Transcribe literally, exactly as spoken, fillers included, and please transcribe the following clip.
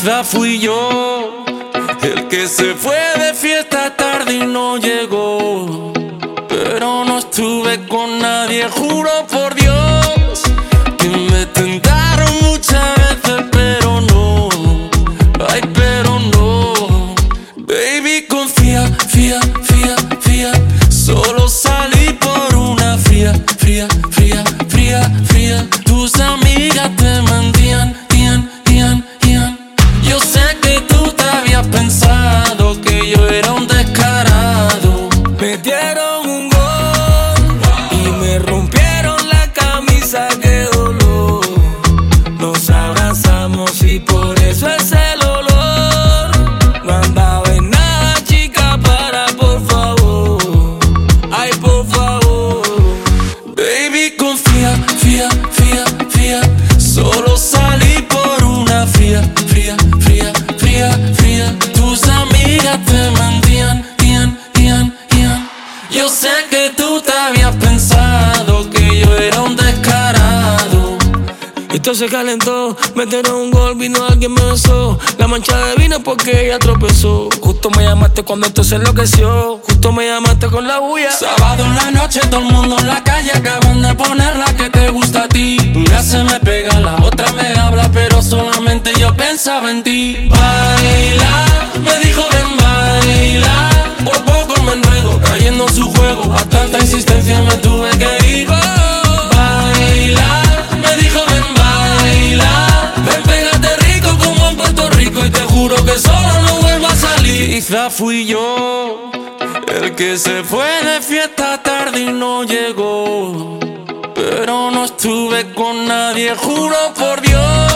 Quizá fui yo el que se fue de fiesta tarde y no llegó, pero no estuve con nadie, juro por Dios que me tentaron muchas veces, pero no, ay, pero no. Baby, confía, fía, fía, fía, solo salí por una fría, fría, fría, fría, fría. Tus amigas te mentían, tían, tían, tían. Yo sé que tú te habías pensado que yo era un descarado. Me dieron un gol y me rompieron la camisa, qué dolor. Nos abrazamos y por eso es el olor. No andaba en nada, chica, para, por favor. Ay, por favor. Baby, confía, fía, fía, fía, solo salí por una fría, fría, fría, fría, fría. Tus amigas te mentían, tían, tían, tían. Yo sé que tú te habías pensado que yo era un descarado. Esto se calentó, metieron un gol, vino alguien me besó. La mancha de vino porque ella tropezó. Justo me llamaste cuando esto se enloqueció. Justo me llamaste con la bulla. Sábado en la noche, todo el mundo en la calle, acaban de poner la que te gusta a ti. Una se me pega, la otra me habla, pero solamente yo pensaba en ti. Baila, me dijo ven baila. Por poco me enredo, cayendo en su juego. A tanta insistencia me tuve que ir. Baila, me dijo ven baila. Ven, pégate rico como en Puerto Rico y te juro que solo no vuelvo a salir. Quizá fui yo el que se fue de fiesta tarde y no llegó, pero no estuve con nadie, juro por Dios